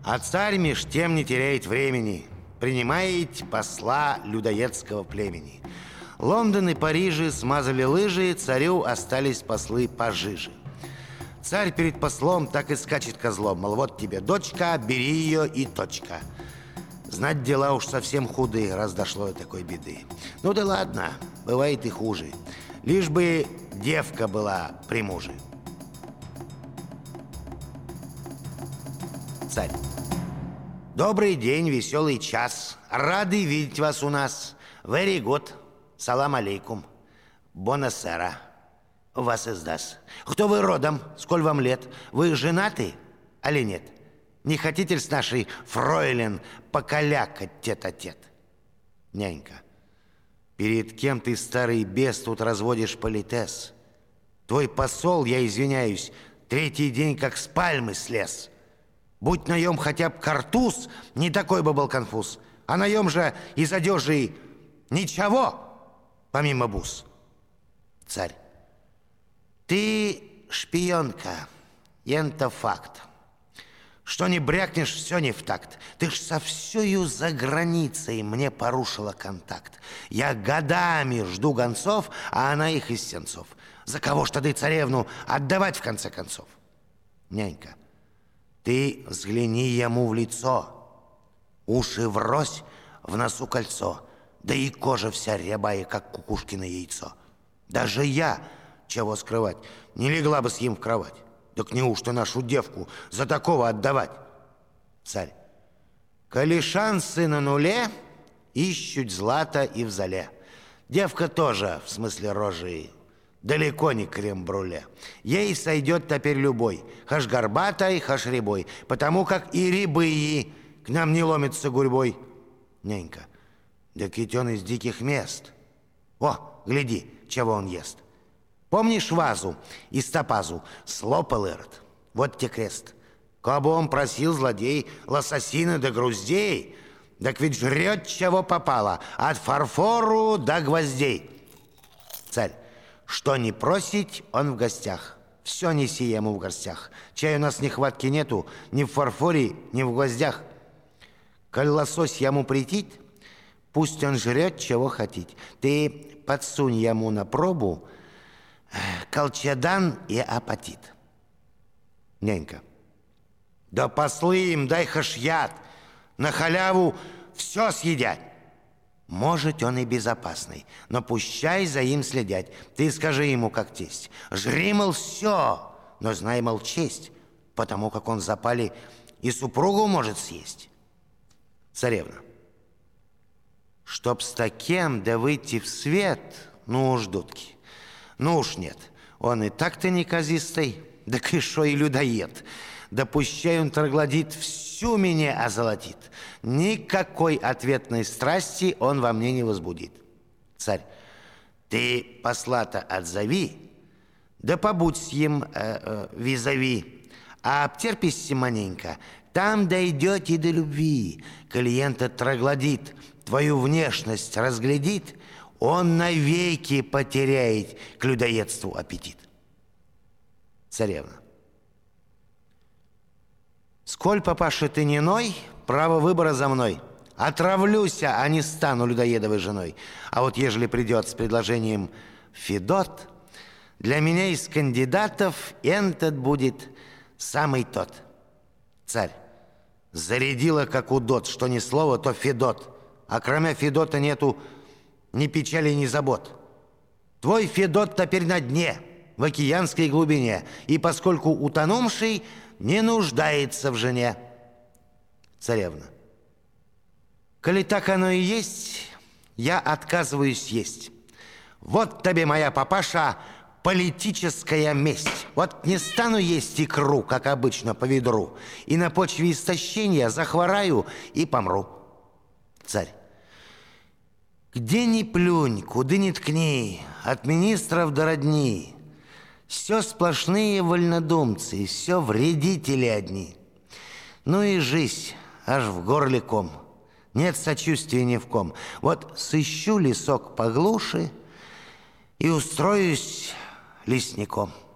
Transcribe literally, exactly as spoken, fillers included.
А царь меж тем не теряет времени, принимает посла людоедского племени. Лондон и Парижи смазали лыжи, царю остались послы пожиже. Царь перед послом так и скачет козлом, мол, вот тебе дочка, бери ее и точка. Знать, дела уж совсем худые, раз дошло до такой беды. Ну да ладно, бывает и хуже. Лишь бы девка была при муже. Царь. Добрый день, веселый час. Рады видеть вас у нас. Very good. Салам алейкум. Бонасера. Вас издаст. Кто вы родом? Сколь вам лет? Вы женаты, али нет? Не хотите ли с нашей фройлен покалякать тет-а-тет? Нянька. Перед кем ты, старый бес, тут разводишь политес? Твой посол, я извиняюсь, третий день как с пальмы слез. Будь наем хотя бы картуз, не такой бы был конфуз. А наем же из одежи ничего, помимо бус. Царь. Ты шпионка, ента факт. Что не брякнешь, все не в такт. Ты ж со всею за границей мне порушила контакт. Я годами жду гонцов, а она их из сенцов. За кого ж ты царевну отдавать в конце концов? Нянька. Ты взгляни ему в лицо. Уши врозь, в носу кольцо. Да и кожа вся рябая, как кукушкино яйцо. Даже я, чего скрывать, не легла бы с ним в кровать. Так неужто нашу девку за такого отдавать? Царь. Коли шансы на нуле, ищут злато и в зале. Девка тоже, в смысле рожи, далеко не крем-брюле. Ей сойдет теперь любой, хаш горбатой, хаш рябой, потому как и рябые к нам не ломятся гурьбой. Нянька. Да ведь он из диких мест. О, гляди, чего он ест. Помнишь вазу из топазу? Слопал Ирод. Вот те крест. Кабы он просил злодей лососины да груздей, так ведь жрет, чего попало, от фарфору до гвоздей. Царь. Что не просить, он в гостях. Все неси ему в гостях. Чай у нас нехватки нету ни в фарфоре, ни в гвоздях. Коль лосось ему претит, пусть он жрет, чего хотит. Ты подсунь ему на пробу колчедан и апатит. Нянька. Да послы им, дай хаш яд. На халяву все съедят. Может, он и безопасный, но пущай за им следят. Ты скажи ему, как тесть. Жри, мол, все, но знай, мол, честь, потому как он в запале и супругу может съесть. Царевна. Чтоб с таким да выйти в свет, ну уж дудки. Ну уж нет, он и так-то неказистый, да кишо и людоед. Да пущай он троглодит, всю меня озолотит. Никакой ответной страсти он во мне не возбудит. Царь, ты посла-то отзови, да побудь с ним э, э, визави, а обтерпись маленько, там дойдете до любви. Клиента троглодит, твою внешность разглядит, он навеки потеряет к людоедству аппетит. Царевна. Сколь, папаша, ты не ной, право выбора за мной. Отравлюся, а не стану людоедовой женой. А вот ежели придет с предложением Федот, для меня из кандидатов этот будет самый тот. Царь. Зарядила, как удот, что ни слова, то Федот. А кроме Федота нету ни печали, ни забот. Твой Федот теперь на дне, в океанской глубине, и поскольку утонувший не нуждается в жене. Царевна. Коли так оно и есть, я отказываюсь есть. Вот тебе, моя папаша, политическая месть. Вот не стану есть икру, как обычно, по ведру, и на почве истощения захвораю и помру. Царь. Где ни плюнь, куда ни ткни, от министров до родни, все сплошные вольнодумцы, все вредители одни. Ну и жизнь аж в горле ком, нет сочувствия ни в ком. Вот сыщу лесок поглуше и устроюсь лесником.